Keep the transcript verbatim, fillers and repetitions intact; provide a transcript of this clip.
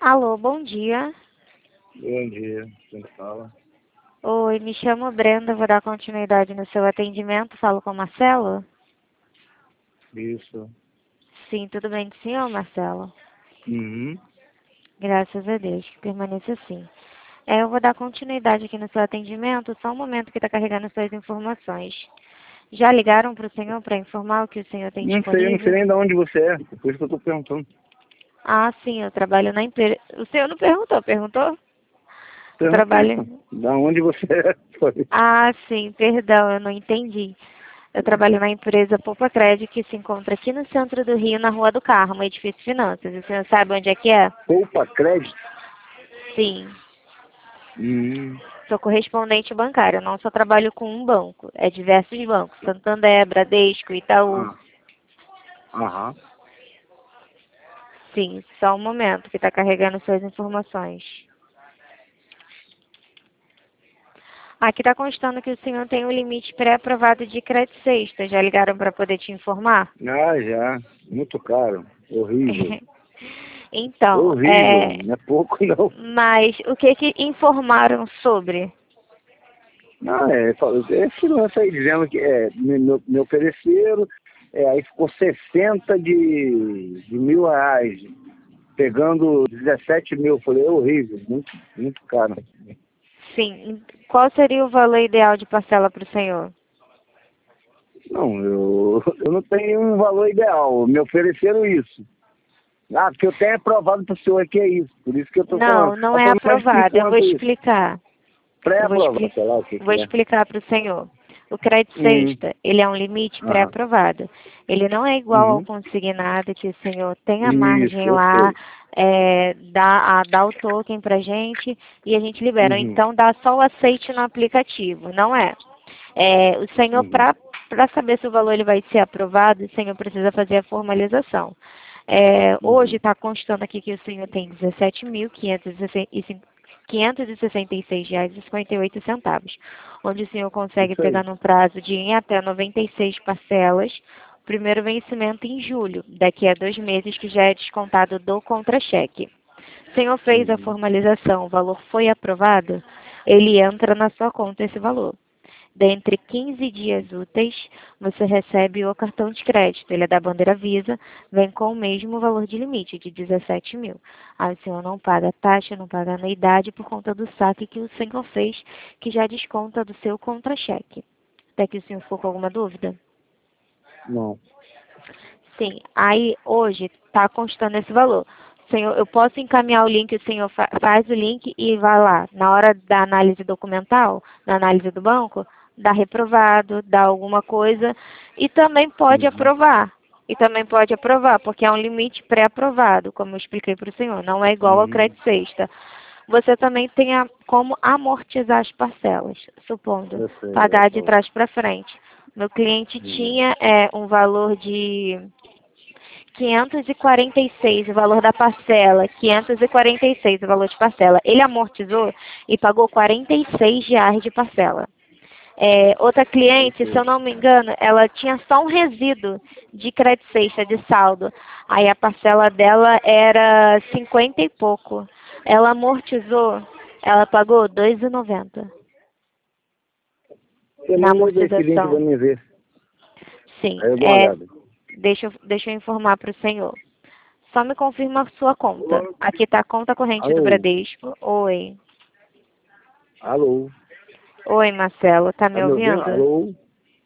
Alô, bom dia. Bom dia, quem fala? Oi, me chamo Brenda, vou dar continuidade no seu atendimento. Falo com o Marcelo? Isso. Sim, tudo bem com o senhor, Marcelo? Uhum. Graças a Deus, que permaneça assim. É, eu vou dar continuidade aqui no seu atendimento, só um momento que está carregando suas informações. Já ligaram para o senhor para informar o que o senhor tem Não sei, eu não sei disponível? nem de onde você é, por isso que eu tô perguntando. Ah, sim, eu trabalho na empresa. O senhor não perguntou, perguntou? Eu Perguntei, pô. trabalho. Da onde você é? Foi. Ah, sim, perdão, eu não entendi. Eu trabalho na empresa Poupa Crédito, que se encontra aqui no centro do Rio, na Rua do Carmo, edifício Finanças. O senhor sabe onde é que é? Poupa crédito? Sim. Hum. Sou correspondente bancário, não só trabalho com um banco. É diversos bancos, Santander, Bradesco, Itaú. Ah. Aham. Sim, só um momento que está carregando suas informações. Aqui está constando que o senhor tem um limite pré-aprovado de crédito sexta. Já ligaram para poder te informar? Ah, já. Muito caro. Horrível. Então, Horrível. é... Não é pouco, não. mas o que que informaram sobre? Não, é, é finança aí dizendo que é, me, me me ofereceram, é, aí ficou sessenta de, de mil reais, pegando dezessete mil. Falei, é horrível, muito, muito caro. Sim. Qual seria o valor ideal de parcela para o senhor? Não, eu, eu não tenho um valor ideal, me ofereceram isso. Ah, porque eu tenho aprovado para o senhor que é isso, por isso que eu estou falando. Não, não Eu é falei, mas de aprovado. Eu vou quanto isso? explicar. Eu vou, Pré-aprovado, expli sei lá o que vou que é. explicar para o senhor. O crédito Hum, sexta, ele é um limite aham, pré-aprovado. Ele não é igual ao uhum. consignado, que o senhor tem a Isso, margem eu lá, sei. é, dá, a, dá o token para gente e a gente libera. Uhum, Então, dá só o aceite no aplicativo, não é? É, o senhor, uhum, para para saber se o valor ele vai ser aprovado, o senhor precisa fazer a formalização. É, hoje uhum. está constando aqui que o senhor tem dezessete mil quinhentos e sessenta e seis reais e cinquenta e oito centavos, onde o senhor consegue Isso pegar aí. no prazo de em até noventa e seis parcelas, o primeiro vencimento em julho, daqui a dois meses, que já é descontado do contra-cheque. O senhor fez a Uhum. formalização, o valor foi aprovado, ele entra na sua conta esse valor. Dentre quinze dias úteis, você recebe o cartão de crédito. Ele é da bandeira Visa, vem com o mesmo valor de limite, de dezessete mil. Aí o senhor não paga taxa, não paga anuidade por conta do saque que o senhor fez, que já desconta do seu contra-cheque. Até que o senhor ficou com alguma dúvida? Não. Sim, aí hoje está constando esse valor. Senhor, eu posso encaminhar o link, o senhor fa faz o link e vai lá. Na hora da análise documental, da análise do banco, dá reprovado, dá alguma coisa e também pode Uhum. aprovar. E também pode aprovar, porque é um limite pré-aprovado, como eu expliquei para o senhor. Não é igual ao Uhum. crédito sexta. Você também tem a, como amortizar as parcelas, supondo Eu sei, já pagar de falou. trás para frente. Meu cliente Uhum. tinha é, um valor de quinhentos e quarenta e seis o valor da parcela, quinhentos e quarenta e seis o valor de parcela. Ele amortizou e pagou quarenta e seis reais de parcela. É, outra Eu cliente, se eu sei. não me engano, ela tinha só um resíduo de crédito sexta, de saldo. Aí a parcela dela era cinquenta e pouco. Ela amortizou, ela pagou dois reais e noventa centavos Você na manda esse link pra amortização. mim ver. Sim, Aí eu dou uma é, olhada. deixa, eu- deixa eu informar para o senhor. Só me confirma a sua conta. Aqui está a conta corrente do Alô? Bradesco. Oi. Alô? Oi, Marcelo. Tá Tá me me ouvindo? ouvindo? Alô?